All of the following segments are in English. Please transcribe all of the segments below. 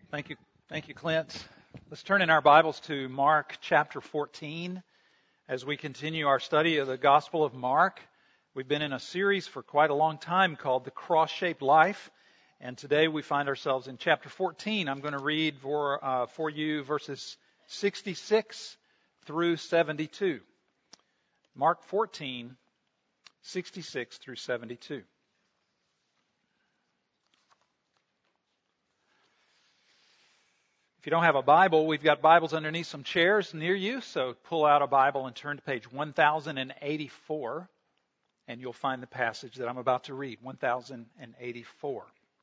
Thank you. Thank you, Clint. Let's turn in our Bibles to Mark chapter 14 as we continue our study of the Gospel of Mark. We've been in a series for quite a long time called The Cross-Shaped Life, and today we find ourselves in chapter 14. I'm going to read for you verses 66 through 72. Mark 14, 66 through 72. If you don't have a Bible, we've got Bibles underneath some chairs near you, so pull out a Bible and turn to page 1084, and you'll find the passage that I'm about to read, 1084.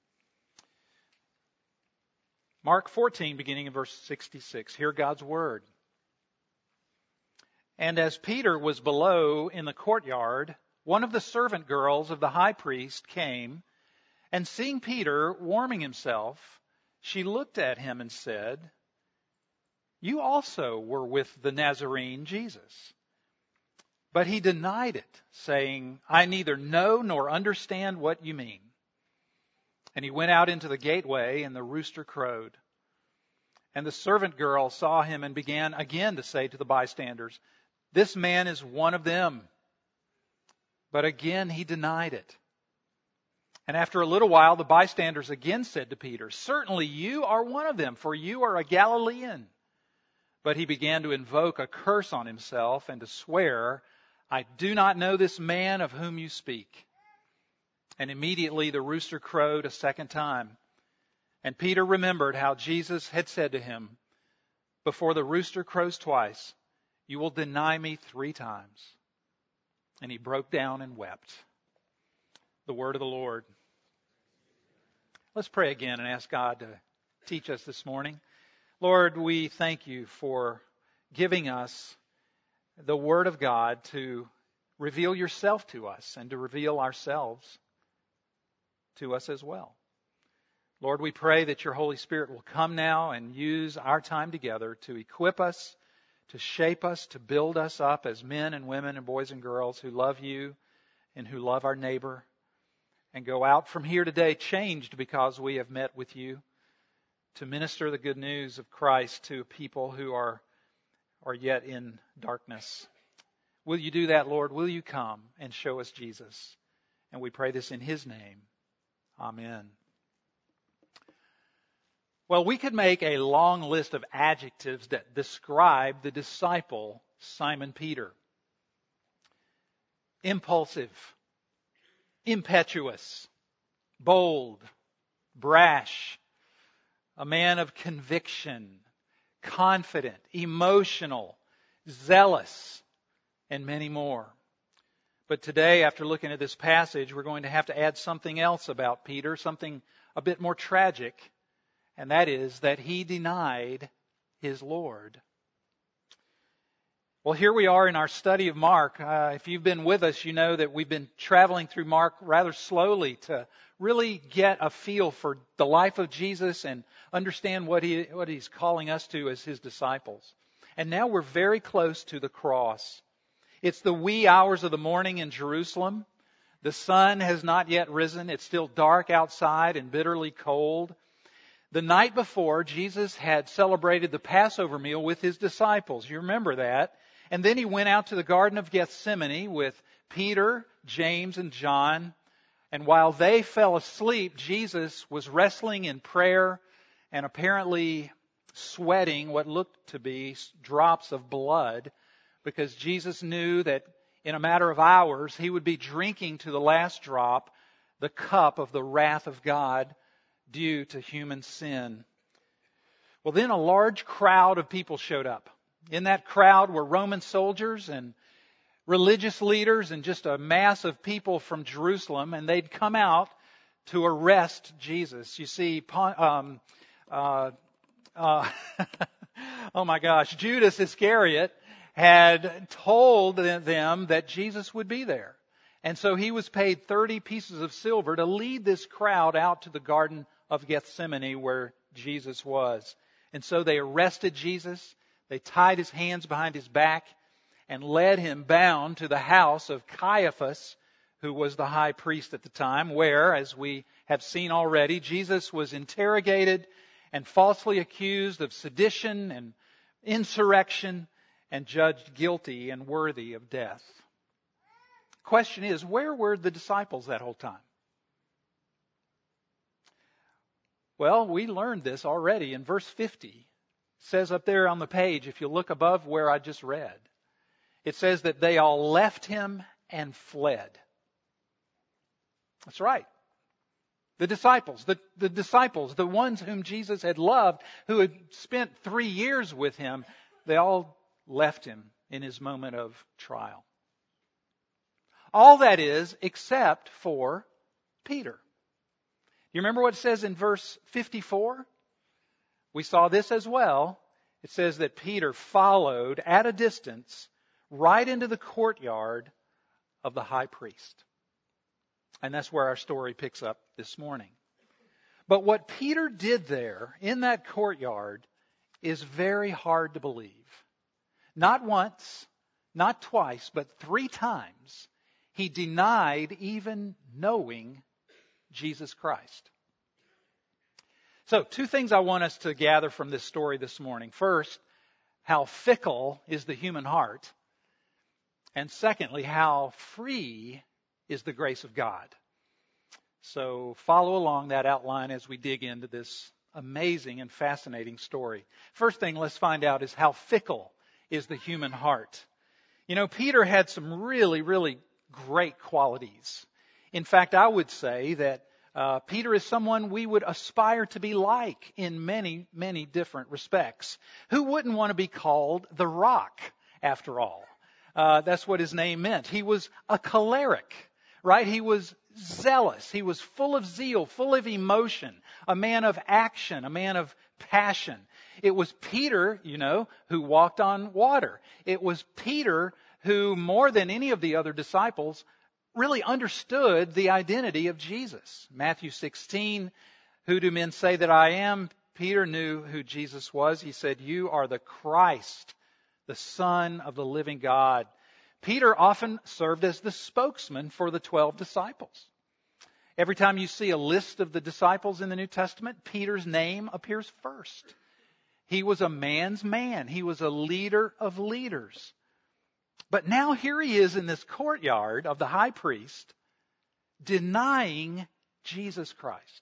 Mark 14, beginning in verse 66. Hear God's word. And as Peter was below in the courtyard, one of the servant girls of the high priest came, and seeing Peter warming himself, she looked at him and said, "You also were with the Nazarene Jesus." But he denied it, saying, "I neither know nor understand what you mean." And he went out into the gateway, and the rooster crowed. And the servant girl saw him and began again to say to the bystanders, "This man is one of them." But again he denied it. And after a little while, the bystanders again said to Peter, "Certainly you are one of them, for you are a Galilean." But he began to invoke a curse on himself and to swear, "I do not know this man of whom you speak." And immediately the rooster crowed a second time. And Peter remembered how Jesus had said to him, "Before the rooster crows twice, you will deny me 3 times." And he broke down and wept. The word of the Lord. Let's pray again and ask God to teach us this morning. Lord, we thank you for giving us the word of God to reveal yourself to us and to reveal ourselves to us as well. Lord, we pray that your Holy Spirit will come now and use our time together to equip us, to shape us, to build us up as men and women and boys and girls who love you and who love our neighbor, and go out from here today changed because we have met with you, to minister the good news of Christ to people who are yet in darkness. Will you do that, Lord? Will you come and show us Jesus? And we pray this in his name. Amen. Well, we could make a long list of adjectives that describe the disciple Simon Peter. Impulsive, impetuous, bold, brash, a man of conviction, confident, emotional, zealous, and many more. But today, after looking at this passage, we're going to have to add something else about Peter, something a bit more tragic, and that is that he denied his Lord. Well, here we are in our study of Mark. If you've been with us, you know that we've been traveling through Mark rather slowly to really get a feel for the life of Jesus and understand what he's calling us to as his disciples. And now we're very close to the cross. It's the wee hours of the morning in Jerusalem. The sun has not yet risen. It's still dark outside and bitterly cold. The night before, Jesus had celebrated the Passover meal with his disciples. You remember that. And then he went out to the Garden of Gethsemane with Peter, James, and John. And while they fell asleep, Jesus was wrestling in prayer and apparently sweating what looked to be drops of blood, because Jesus knew that in a matter of hours he would be drinking to the last drop the cup of the wrath of God due to human sin. Well, then a large crowd of people showed up. In that crowd were Roman soldiers and religious leaders and just a mass of people from Jerusalem, and they'd come out to arrest Jesus. You see, oh my gosh, Judas Iscariot had told them that Jesus would be there. And so he was paid 30 pieces of silver to lead this crowd out to the Garden of Gethsemane where Jesus was. And so they arrested Jesus. They tied his hands behind his back and led him bound to the house of Caiaphas, who was the high priest at the time, where, as we have seen already, Jesus was interrogated and falsely accused of sedition and insurrection and judged guilty and worthy of death. Question is, where were the disciples that whole time? Well, we learned this already in verse 50. It says up there on the page, if you look above where I just read, it says that they all left him and fled. That's right. The disciples, the disciples, the ones whom Jesus had loved, who had spent 3 years with him, they all left him in his moment of trial. All that is, except for Peter. You remember what it says in verse 54? We saw this as well. It says that Peter followed at a distance right into the courtyard of the high priest. And that's where our story picks up this morning. But what Peter did there in that courtyard is very hard to believe. Not once, not twice, but 3 times he denied even knowing Jesus Christ. So, 2 things I want us to gather from this story this morning. First, how fickle is the human heart. And secondly, how free is the grace of God. So follow along that outline as we dig into this amazing and fascinating story. First thing let's find out is how fickle is the human heart. You know, Peter had some really, really great qualities. In fact, I would say that Peter is someone we would aspire to be like in many, many different respects. Who wouldn't want to be called the Rock, after all? That's what his name meant. He was a choleric, right? He was zealous. He was full of zeal, full of emotion, a man of action, a man of passion. It was Peter, you know, who walked on water. It was Peter who, more than any of the other disciples, really understood the identity of Jesus. Matthew 16, who do men say that I am? Peter knew who Jesus was. He said, you are the Christ, the Son of the living God. Peter often served as the spokesman for the 12 disciples. Every time you see a list of the disciples in the New Testament, Peter's name appears first. He was a man's man. He was a leader of leaders. But now here he is in this courtyard of the high priest, denying Jesus Christ.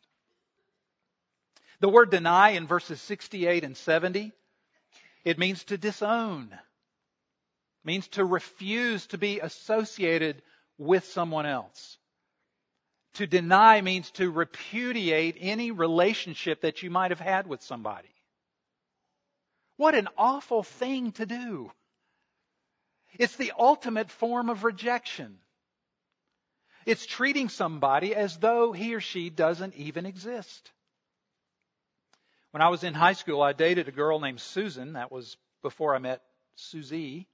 The word deny in verses 68 and 70, it means to disown. It means to refuse to be associated with someone else. To deny means to repudiate any relationship that you might have had with somebody. What an awful thing to do. It's the ultimate form of rejection. It's treating somebody as though he or she doesn't even exist. When I was in high school, I dated a girl named Susan. That was before I met Susie.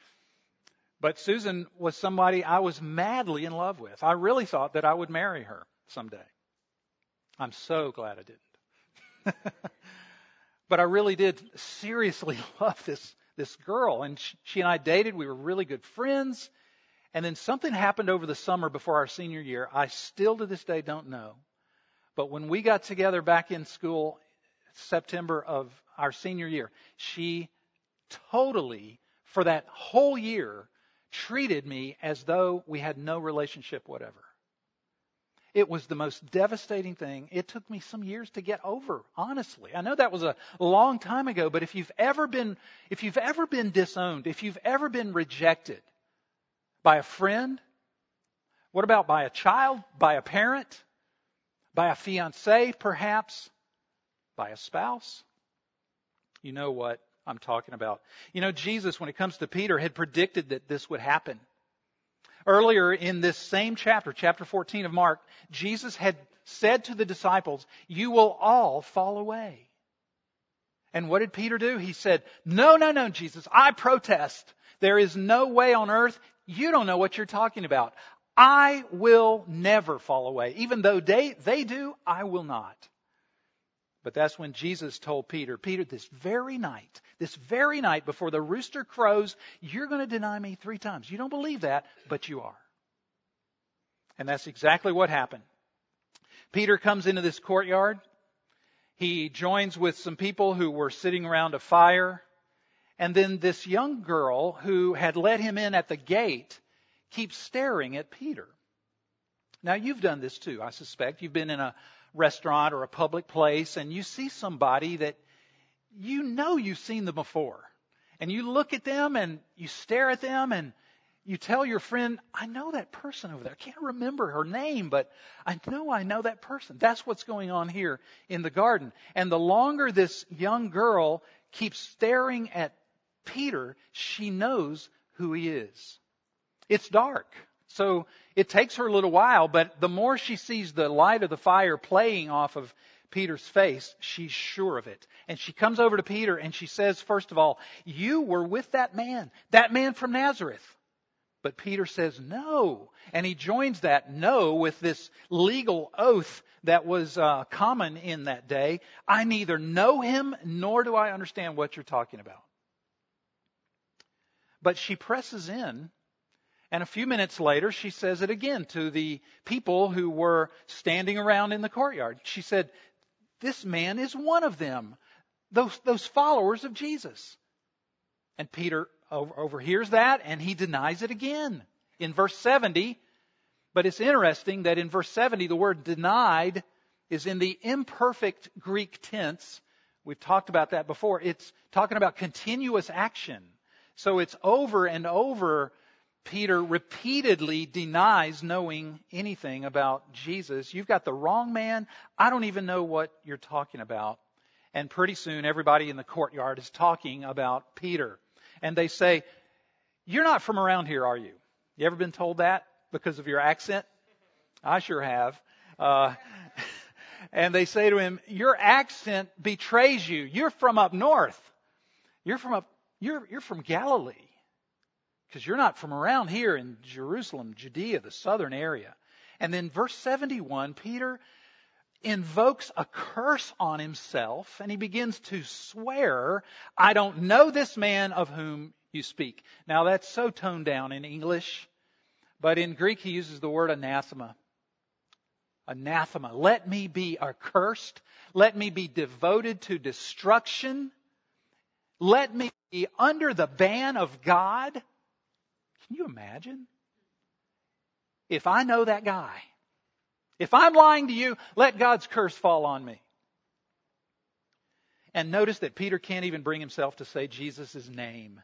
But Susan was somebody I was madly in love with. I really thought that I would marry her someday. I'm so glad I didn't. But I really did seriously love this girl. And she and I dated. We were really good friends. And then something happened over the summer before our senior year. I still to this day don't know. But when we got together back in school, September of our senior year, she totally, for that whole year, treated me as though we had no relationship whatever. It was the most devastating thing. It took me some years to get over, honestly. I know that was a long time ago, but if you've ever been disowned, if you've ever been rejected by a friend, what about by a child, by a parent, by a fiancé perhaps, by a spouse? You know what I'm talking about. You know, Jesus, when it comes to Peter, had predicted that this would happen. Earlier in this same chapter, chapter 14 of Mark, Jesus had said to the disciples, you will all fall away. And what did Peter do? He said, no, Jesus, I protest. There is no way on earth. You don't know what you're talking about. I will never fall away. Even though they do, I will not. But that's when Jesus told Peter, this very night before the rooster crows, you're going to deny me 3 times. You don't believe that, but you are. And that's exactly what happened. Peter comes into this courtyard. He joins with some people who were sitting around a fire. And then this young girl who had let him in at the gate keeps staring at Peter. Now, you've done this too, I suspect. You've been in a restaurant or a public place and you see somebody that you know you've seen them before. And you look at them and you stare at them and you tell your friend, I know that person over there. I can't remember her name, but I know that person. That's what's going on here in the garden. And the longer this young girl keeps staring at Peter, she knows who he is. It's dark, so it takes her a little while, but the more she sees the light of the fire playing off of Peter's face, she's sure of it. And she comes over to Peter and she says, first of all, you were with that man from Nazareth. But Peter says no. And he joins that no with this legal oath that was common in that day. I neither know him nor do I understand what you're talking about. But she presses in, and a few minutes later she says it again to the people who were standing around in the courtyard. She said, this man is one of them, those followers of Jesus. And Peter overhears that and he denies it again in verse 70. But it's interesting that in verse 70 the word denied is in the imperfect Greek tense. We've talked about that before. It's talking about continuous action. So it's over and over. Peter repeatedly denies knowing anything about Jesus. You've got the wrong man. I don't even know what you're talking about. And pretty soon everybody in the courtyard is talking about Peter. And they say, you're not from around here, are you? You ever been told that because of your accent? I sure have. And they say to him, your accent betrays you. You're from up north. You're from Galilee. Because you're not from around here in Jerusalem, Judea, the southern area. And then verse 71, Peter invokes a curse on himself and he begins to swear, I don't know this man of whom you speak. Now that's so toned down in English, but in Greek he uses the word anathema. Anathema. Let me be accursed. Let me be devoted to destruction. Let me be under the ban of God. Can you imagine? If I know that guy, if I'm lying to you, let God's curse fall on me. And notice that Peter can't even bring himself to say Jesus' name.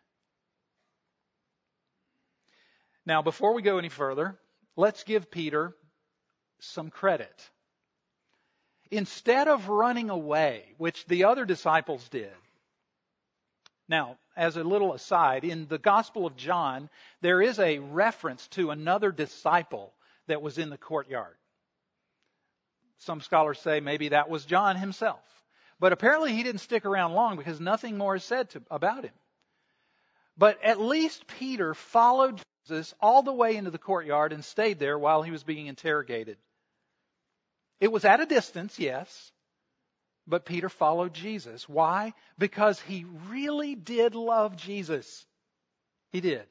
Now, before we go any further, let's give Peter some credit. Instead of running away, which the other disciples did. Now, as a little aside, in the Gospel of John, there is a reference to another disciple that was in the courtyard. Some scholars say maybe that was John himself. But apparently he didn't stick around long because nothing more is said about him. But at least Peter followed Jesus all the way into the courtyard and stayed there while he was being interrogated. It was at a distance, yes, but Peter followed Jesus. Why? Because he really did love Jesus. He did.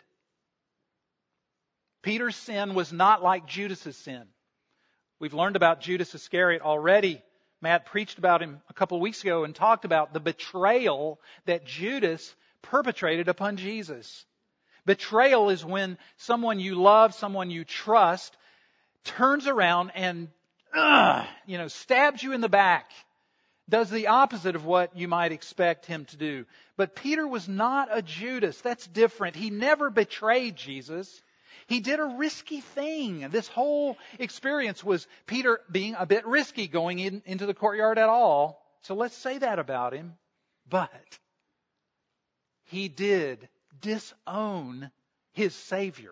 Peter's sin was not like Judas' sin. We've learned about Judas Iscariot already. Matt preached about him a couple of weeks ago and talked about the betrayal that Judas perpetrated upon Jesus. Betrayal is when someone you love, someone you trust, turns around and stabs you in the back. Does the opposite of what you might expect him to do. But Peter was not a Judas. That's different. He never betrayed Jesus. He did a risky thing. This whole experience was Peter being a bit risky going into the courtyard at all. So let's say that about him. But he did disown his Savior.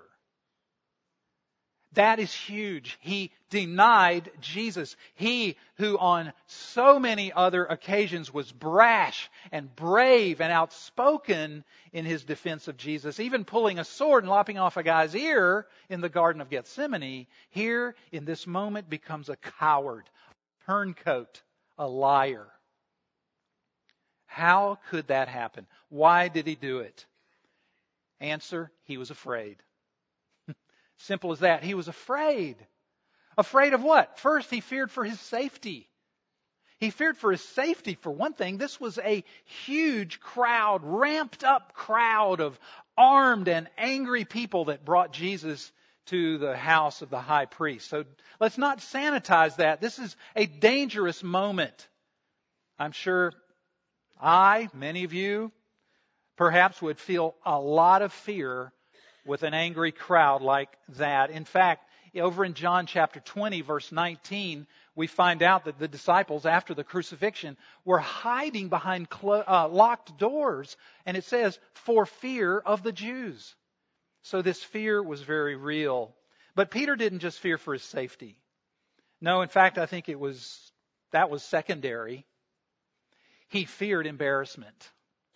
That is huge. He denied Jesus. He who on so many other occasions was brash and brave and outspoken in his defense of Jesus, even pulling a sword and lopping off a guy's ear in the Garden of Gethsemane, here in this moment becomes a coward, a turncoat, a liar. How could that happen? Why did he do it? Answer, he was afraid. Simple as that. He was afraid. Afraid of what? First, he feared for his safety. He feared for his safety, for one thing. This was a huge crowd, ramped up crowd of armed and angry people that brought Jesus to the house of the high priest. So let's not sanitize that. This is a dangerous moment. I'm sure many of you, perhaps would feel a lot of fear with an angry crowd like that. In fact, over in John chapter 20, verse 19, we find out that the disciples, after the crucifixion, were hiding behind locked doors. And it says, for fear of the Jews. So this fear was very real. But Peter didn't just fear for his safety. No, in fact, I think that was secondary. He feared embarrassment.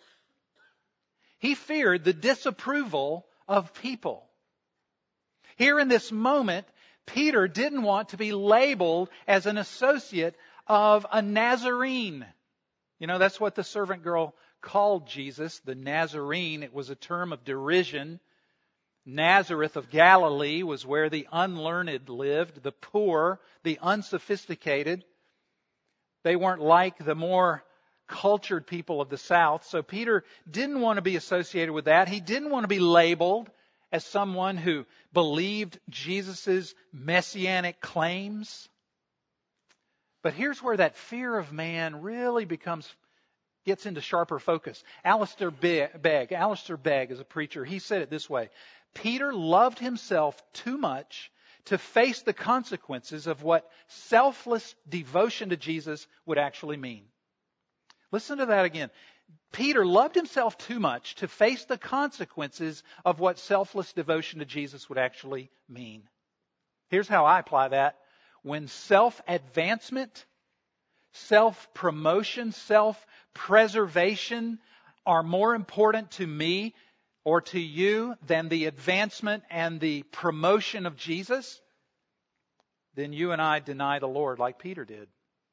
He feared the disapproval of people. Here in this moment, Peter didn't want to be labeled as an associate of a Nazarene. You know, that's what the servant girl called Jesus, the Nazarene. It was a term of derision. Nazareth of Galilee was where the unlearned lived, the poor, the unsophisticated. They weren't like the more cultured people of the South. So Peter didn't want to be associated with that. He didn't want to be labeled as someone who believed Jesus' messianic claims. But here's where that fear of man really gets into sharper focus. Alistair Begg is a preacher. He said it this way: Peter loved himself too much to face the consequences of what selfless devotion to Jesus would actually mean. Listen to that again. Peter loved himself too much to face the consequences of what selfless devotion to Jesus would actually mean. Here's how I apply that. When self-advancement, self-promotion, self-preservation are more important to me or to you than the advancement and the promotion of Jesus, then you and I deny the Lord like Peter did.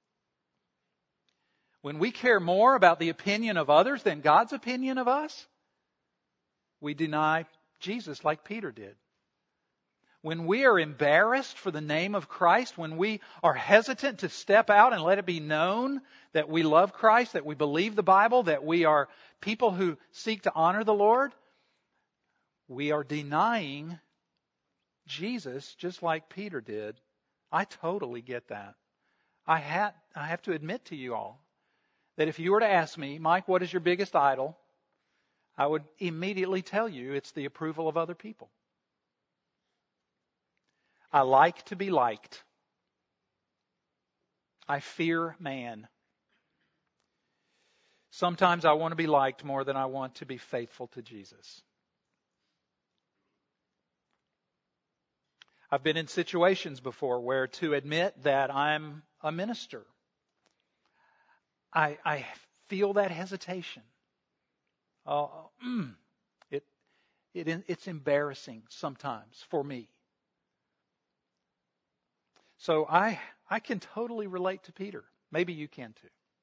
When we care more about the opinion of others than God's opinion of us, we deny Jesus like Peter did. When we are embarrassed for the name of Christ, when we are hesitant to step out and let it be known that we love Christ, that we believe the Bible, that we are people who seek to honor the Lord, we are denying Jesus just like Peter did. I totally get that. I have to admit to you all that if you were to ask me, Mike, what is your biggest idol? I would immediately tell you it's the approval of other people. I like to be liked. I fear man. Sometimes I want to be liked more than I want to be faithful to Jesus. I've been in situations before where to admit that I'm a minister, I feel that hesitation. It's embarrassing sometimes for me. So I can totally relate to Peter. Maybe you can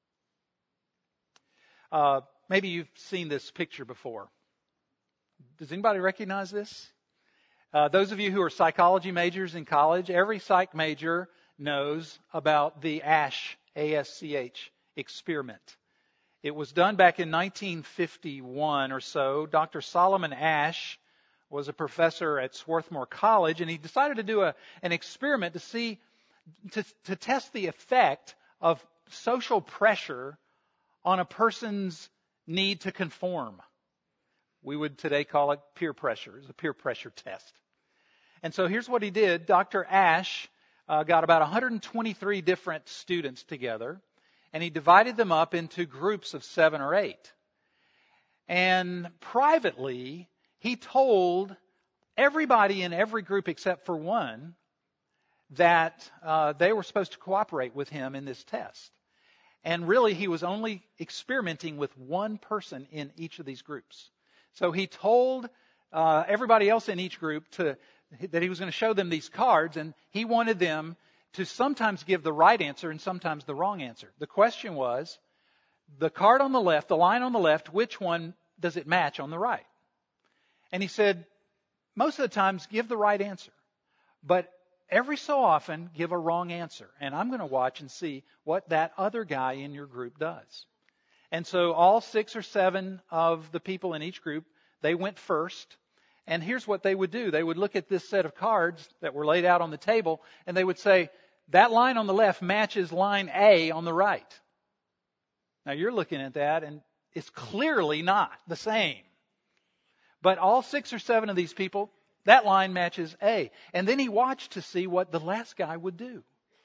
too. Maybe you've seen this picture before. Does anybody recognize this? Those of you who are psychology majors in college, every psych major knows about the ASH, A-S-C-H, experiment. It was done back in 1951 or so. Dr. Solomon Asch was a professor at Swarthmore College, and he decided to do an experiment to test the effect of social pressure on a person's need to conform. We would today call it peer pressure. It's a peer pressure test. And so here's what he did. Dr. Asch got about 123 different students together, and he divided them up into groups of 7 or 8. And privately, he told everybody in every group except for one that they were supposed to cooperate with him in this test. And really, he was only experimenting with one person in each of these groups. So he told everybody else in each group that he was going to show them these cards, and he wanted them to sometimes give the right answer and sometimes the wrong answer. The question was, the card on the left, the line on the left, which one does it match on the right? And he said, most of the times give the right answer. But every so often give a wrong answer. And I'm going to watch and see what that other guy in your group does. And so all 6 or 7 of the people in each group, they went first. And here's what they would do. They would look at this set of cards that were laid out on the table, and they would say, that line on the left matches line A on the right. Now you're looking at that, and it's clearly not the same. But all 6 or 7 of these people, that line matches A. And then he watched to see what the last guy would do.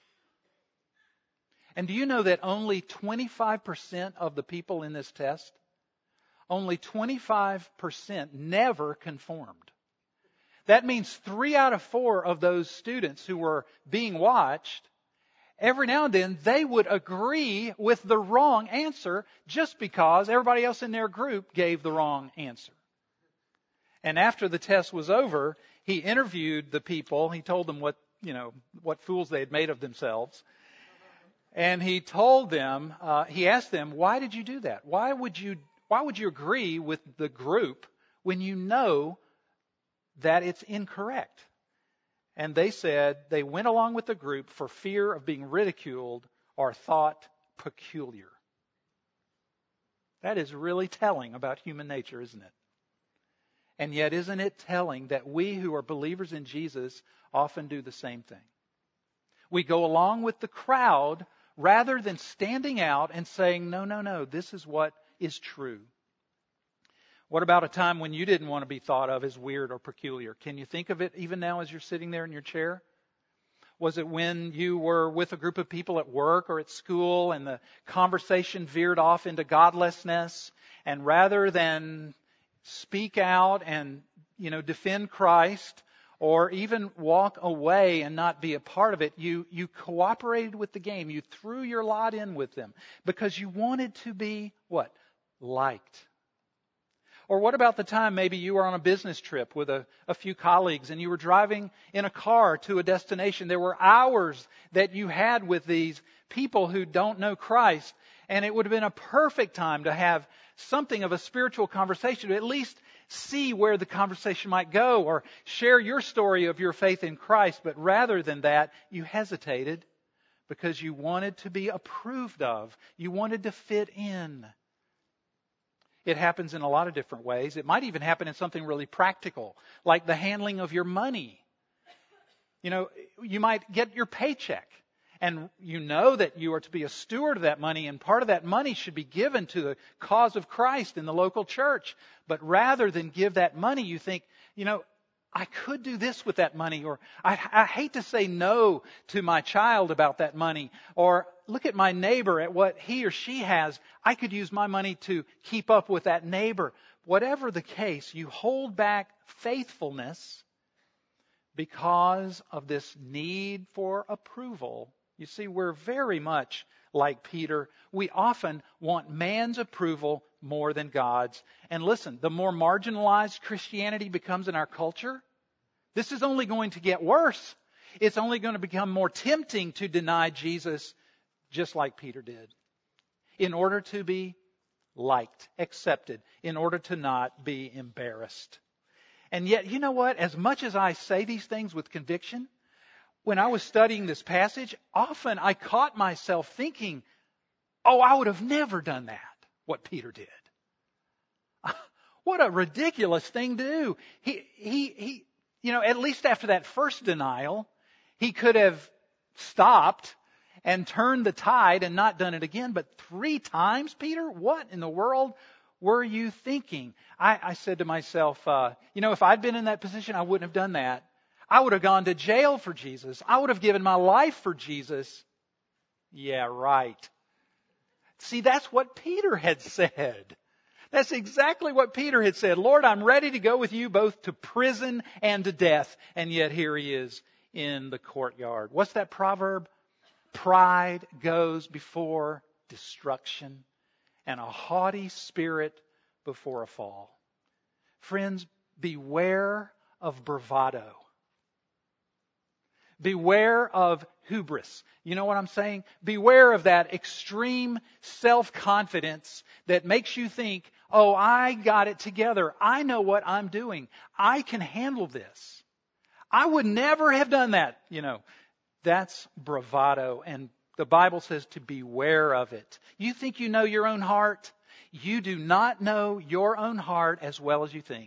And do you know that only 25% of the people in this test, only 25% never conformed? That means 3 out of 4 of those students who were being watched, every now and then they would agree with the wrong answer just because everybody else in their group gave the wrong answer. And after the test was over, he interviewed the people. He told them what fools they had made of themselves. And he told them, he asked them, why did you do that? Why would you agree with the group when you know that it's incorrect? And they said they went along with the group for fear of being ridiculed or thought peculiar. That is really telling about human nature, isn't it? And yet, isn't it telling that we who are believers in Jesus often do the same thing? We go along with the crowd rather than standing out and saying, no, this is what is true. What about a time when you didn't want to be thought of as weird or peculiar? Can you think of it even now as you're sitting there in your chair? Was it when you were with a group of people at work or at school and the conversation veered off into godlessness, and rather than speak out and, defend Christ or even walk away and not be a part of it, you cooperated with the game. You threw your lot in with them because you wanted to be what? Liked. Or what about the time maybe you were on a business trip with a few colleagues and you were driving in a car to a destination. There were hours that you had with these people who don't know Christ, and it would have been a perfect time to have something of a spiritual conversation, to at least see where the conversation might go or share your story of your faith in Christ. But rather than that, you hesitated because you wanted to be approved of. You wanted to fit in. It happens in a lot of different ways. It might even happen in something really practical, like the handling of your money. You might get your paycheck, and you know that you are to be a steward of that money, and part of that money should be given to the cause of Christ in the local church. But rather than give that money, you think, I could do this with that money, or I hate to say no to my child about that money, or look at my neighbor at what he or she has. I could use my money to keep up with that neighbor. Whatever the case, you hold back faithfulness because of this need for approval. You see, we're very much like Peter. We often want man's approval more than God's. And listen, the more marginalized Christianity becomes in our culture, this is only going to get worse. It's only going to become more tempting to deny Jesus, just like Peter did, in order to be liked, accepted, in order to not be embarrassed. And yet, you know what? As much as I say these things with conviction, when I was studying this passage, often I caught myself thinking, I would have never done that, what Peter did. What a ridiculous thing to do. He at least after that first denial, he could have stopped and turned the tide and not done it again. But 3 times, Peter, what in the world were you thinking? I said to myself, if I'd been in that position, I wouldn't have done that. I would have gone to jail for Jesus. I would have given my life for Jesus. Yeah, right. See, that's what Peter had said. That's exactly what Peter had said. Lord, I'm ready to go with you both to prison and to death. And yet here he is in the courtyard. What's that proverb? Pride goes before destruction, and a haughty spirit before a fall. Friends, beware of bravado. Beware of hubris. You know what I'm saying? Beware of that extreme self-confidence that makes you think, I got it together. I know what I'm doing. I can handle this. I would never have done that. That's bravado. And the Bible says to beware of it. You think you know your own heart? You do not know your own heart as well as you think.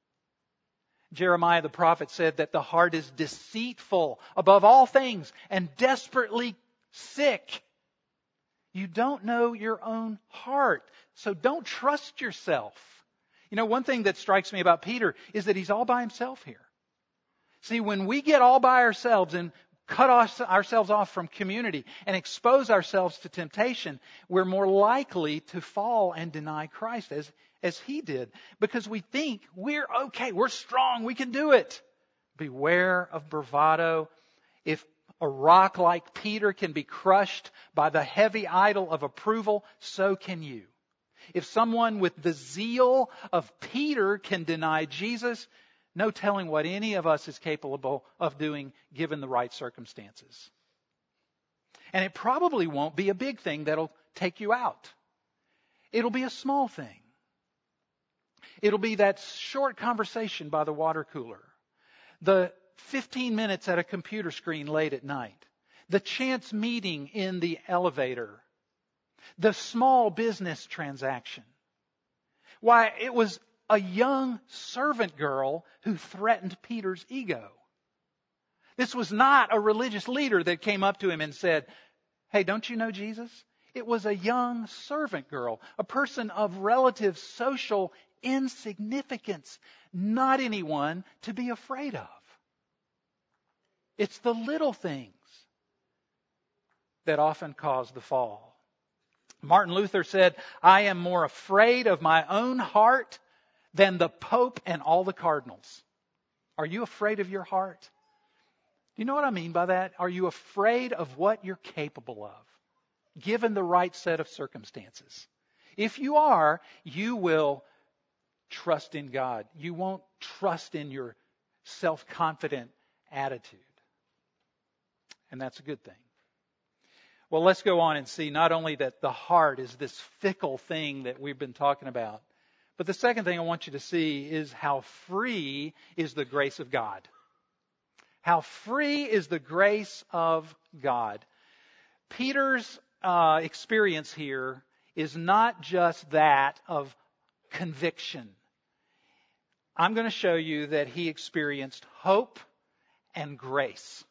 Jeremiah the prophet said that the heart is deceitful above all things and desperately sick. You don't know your own heart, so don't trust yourself. One thing that strikes me about Peter is that he's all by himself here. See, when we get all by ourselves and cut ourselves off from community and expose ourselves to temptation, we're more likely to fall and deny Christ as he did, because we think we're okay, we're strong, we can do it. Beware of bravado. If a rock like Peter can be crushed by the heavy idol of approval, so can you. If someone with the zeal of Peter can deny Jesus, no telling what any of us is capable of doing given the right circumstances. And it probably won't be a big thing that'll take you out. It'll be a small thing. It'll be that short conversation by the water cooler, the 15 minutes at a computer screen late at night, the chance meeting in the elevator, the small business transaction. Why, it was a young servant girl who threatened Peter's ego. This was not a religious leader that came up to him and said, "Hey, don't you know Jesus?" It was a young servant girl, a person of relative social insignificance, not anyone to be afraid of. It's the little things that often cause the fall. Martin Luther said, "I am more afraid of my own heart than the Pope and all the cardinals." Are you afraid of your heart? Do you know what I mean by that? Are you afraid of what you're capable of, given the right set of circumstances? If you are, you will trust in God. You won't trust in your self-confident attitude. And that's a good thing. Well, let's go on and see not only that the heart is this fickle thing that we've been talking about, but the second thing I want you to see is how free is the grace of God. How free is the grace of God. Peter's experience here is not just that of conviction. I'm going to show you that he experienced hope and grace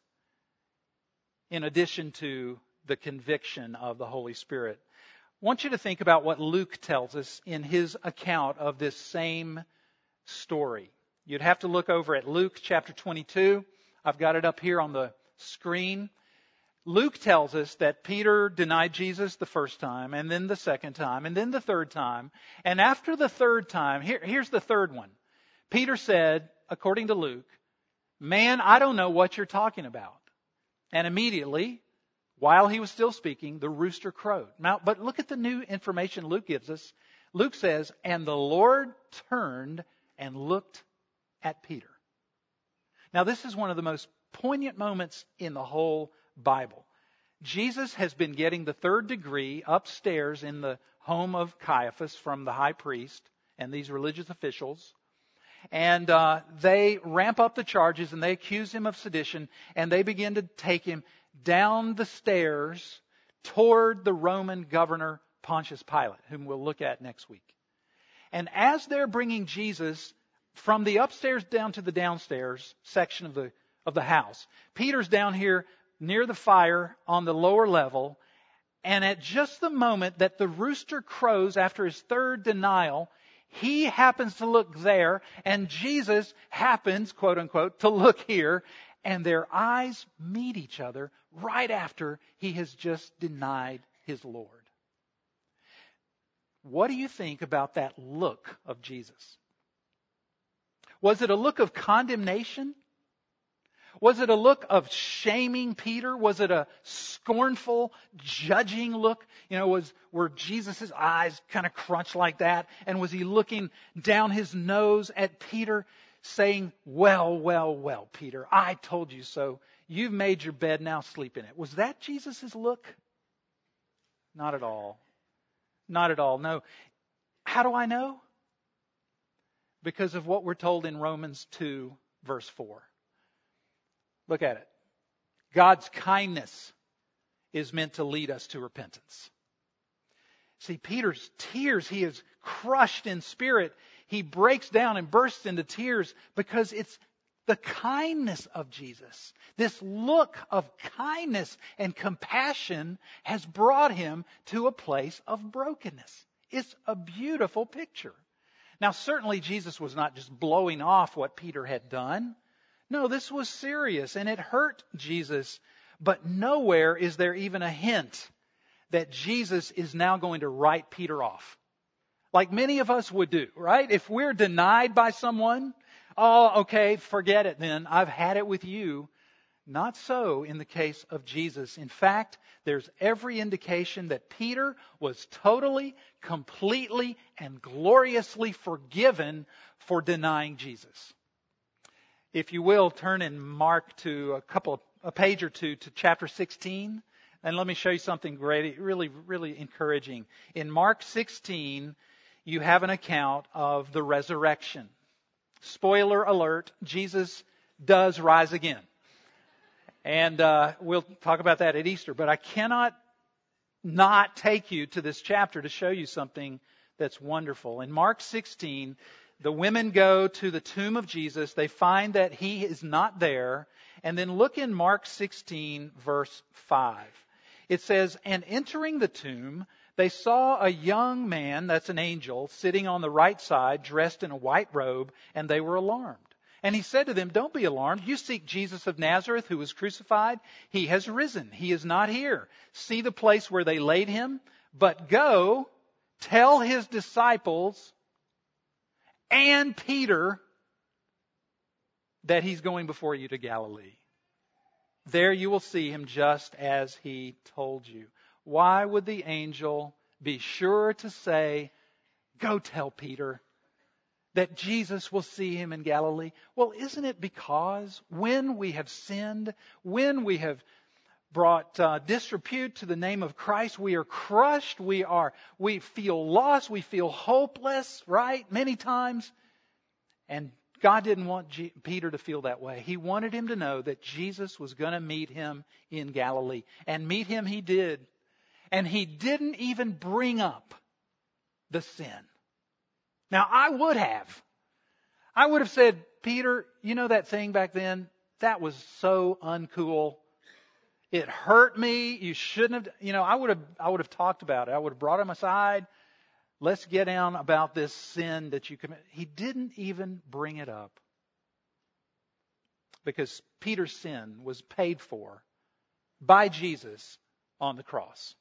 in addition to the conviction of the Holy Spirit. I want you to think about what Luke tells us in his account of this same story. You'd have to look over at Luke chapter 22. I've got it up here on the screen. Luke tells us that Peter denied Jesus the first time, and then the second time, and then the third time. And after the third time, here's the third one. Peter said, according to Luke, "Man, I don't know what you're talking about." And immediately, while he was still speaking, the rooster crowed. Now, but look at the new information Luke gives us. Luke says, "And the Lord turned and looked at Peter." Now, this is one of the most poignant moments in the whole Bible. Jesus has been getting the third degree upstairs in the home of Caiaphas from the high priest and these religious officials. And they ramp up the charges and they accuse him of sedition, and they begin to take him down the stairs toward the Roman governor Pontius Pilate, whom we'll look at next week. And as they're bringing Jesus from the upstairs down to the downstairs section of the house, Peter's down here near the fire on the lower level, and at just the moment that the rooster crows after his third denial, he happens to look there, and Jesus happens, quote unquote, to look here, and their eyes meet each other right after he has just denied his Lord. What do you think about that look of Jesus? Was it a look of condemnation? Was it a look of shaming Peter? Was it a scornful, judging look? Were Jesus' eyes kind of crunched like that? And was he looking down his nose at Peter, saying, "Well, well, well, Peter, I told you so. You've made your bed, now sleep in it"? Was that Jesus' look? Not at all. Not at all. No. How do I know? Because of what we're told in Romans 2, verse 4. Look at it. God's kindness is meant to lead us to repentance. See, Peter's tears, he is crushed in spirit. He breaks down and bursts into tears because it's the kindness of Jesus. This look of kindness and compassion has brought him to a place of brokenness. It's a beautiful picture. Now, certainly Jesus was not just blowing off what Peter had done. No, this was serious and it hurt Jesus. But nowhere is there even a hint that Jesus is now going to write Peter off. Like many of us would do, right? If we're denied by someone, oh, okay, forget it then. I've had it with you. Not so in the case of Jesus. In fact, there's every indication that Peter was totally, completely, and gloriously forgiven for denying Jesus. If you will, turn in Mark to a page or two to chapter 16. And let me show you something great, really, really encouraging. In Mark 16, you have an account of the resurrection. Spoiler alert, Jesus does rise again. And we'll talk about that at Easter. But I cannot not take you to this chapter to show you something that's wonderful. In Mark 16, the women go to the tomb of Jesus. They find that he is not there. And then look in Mark 16, verse 5. It says, and entering the tomb, they saw a young man, that's an angel, sitting on the right side, dressed in a white robe, and they were alarmed. And he said to them, don't be alarmed. You seek Jesus of Nazareth, who was crucified. He has risen. He is not here. See the place where they laid him. But go, tell his disciples and Peter that he's going before you to Galilee. There you will see him just as he told you. Why would the angel be sure to say, go tell Peter that Jesus will see him in Galilee? Well, isn't it because when we have sinned, when we have brought disrepute to the name of Christ, we are crushed, we feel lost, we feel hopeless, right? Many times. And God didn't want Peter to feel that way. He wanted him to know that Jesus was going to meet him in Galilee. And meet him he did. And he didn't even bring up the sin. Now, I would have said, Peter, you know that thing back then? That was so uncool. It hurt me. You shouldn't have, I would have talked about it. I would have brought him aside. Let's get down about this sin that you commit. He didn't even bring it up. Because Peter's sin was paid for by Jesus on the cross.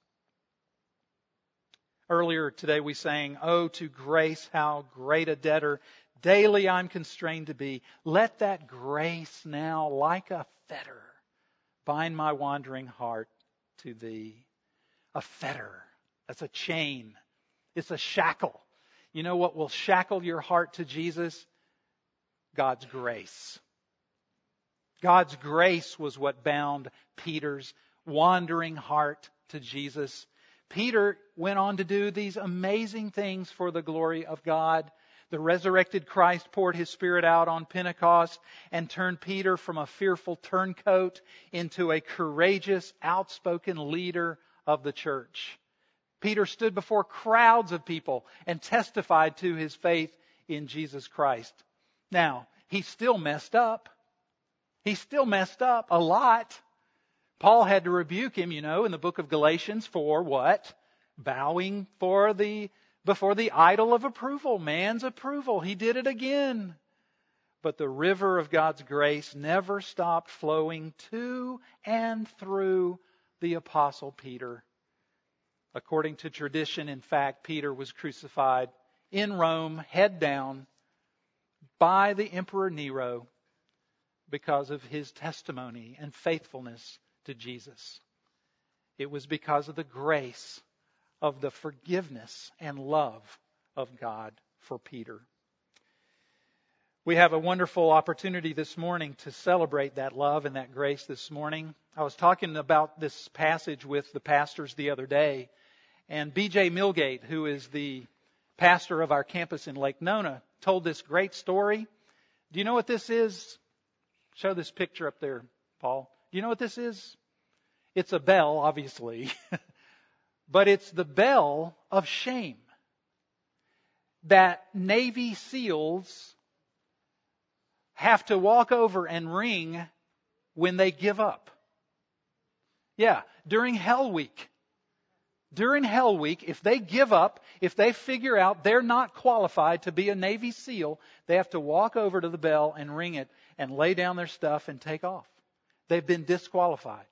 Earlier today we sang, oh, to grace, how great a debtor daily I'm constrained to be. Let that grace now, like a fetter, bind my wandering heart to thee. A fetter, that's a chain. It's a shackle. You know what will shackle your heart to Jesus? God's grace. God's grace was what bound Peter's wandering heart to Jesus. Peter went on to do these amazing things for the glory of God. The resurrected Christ poured his Spirit out on Pentecost and turned Peter from a fearful turncoat into a courageous, outspoken leader of the church. Peter stood before crowds of people and testified to his faith in Jesus Christ. Now, he still messed up. He still messed up a lot. Paul had to rebuke him, in the book of Galatians for what? Bowing before the idol of approval, man's approval. He did it again. But the river of God's grace never stopped flowing to and through the Apostle Peter. According to tradition, in fact, Peter was crucified in Rome, head down, by the Emperor Nero because of his testimony and faithfulness to Jesus. It was because of the grace of the forgiveness and love of God for Peter. We have a wonderful opportunity this morning to celebrate that love and that grace this morning. I was talking about this passage with the pastors the other day, and B.J. Milgate, who is the pastor of our campus in Lake Nona, told this great story. Do you know what this is? Show this picture up there, Paul. Do you know what this is? It's a bell, obviously, but it's the bell of shame that Navy SEALs have to walk over and ring when they give up. Yeah, during Hell Week. During Hell Week, if they give up, if they figure out they're not qualified to be a Navy SEAL, they have to walk over to the bell and ring it and lay down their stuff and take off. They've been disqualified.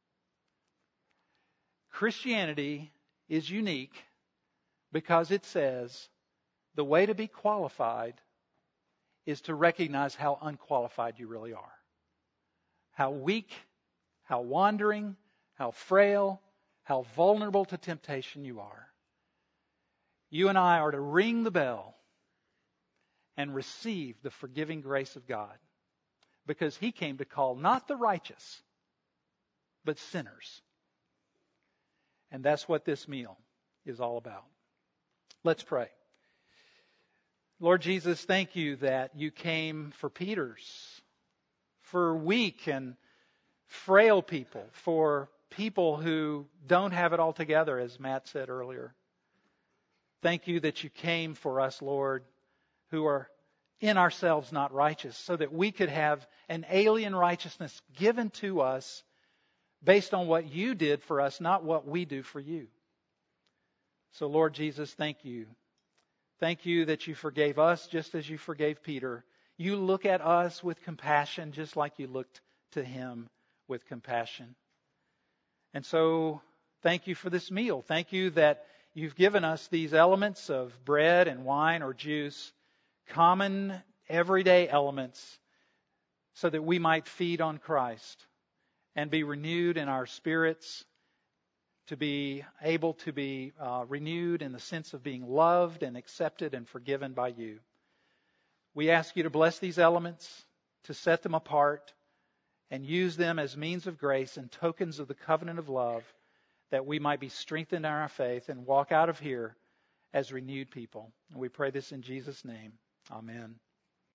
Christianity is unique because it says the way to be qualified is to recognize how unqualified you really are. How weak, how wandering, how frail, how vulnerable to temptation you are. You and I are to ring the bell and receive the forgiving grace of God, because He came to call not the righteous, but sinners. And that's what this meal is all about. Let's pray. Lord Jesus, thank you that you came for Peter's, for weak and frail people, for people who don't have it all together, as Matt said earlier. Thank you that you came for us, Lord, who are in ourselves not righteous, so that we could have an alien righteousness given to us based on what you did for us, not what we do for you. So, Lord Jesus, thank you. Thank you that you forgave us just as you forgave Peter. You look at us with compassion just like you looked to him with compassion. And so, thank you for this meal. Thank you that you've given us these elements of bread and wine or juice, common everyday elements, so that we might feed on Christ and be renewed in our spirits, to be able to be renewed in the sense of being loved and accepted and forgiven by you. We ask you to bless these elements, to set them apart, and use them as means of grace and tokens of the covenant of love, that we might be strengthened in our faith and walk out of here as renewed people. And we pray this in Jesus' name. Amen.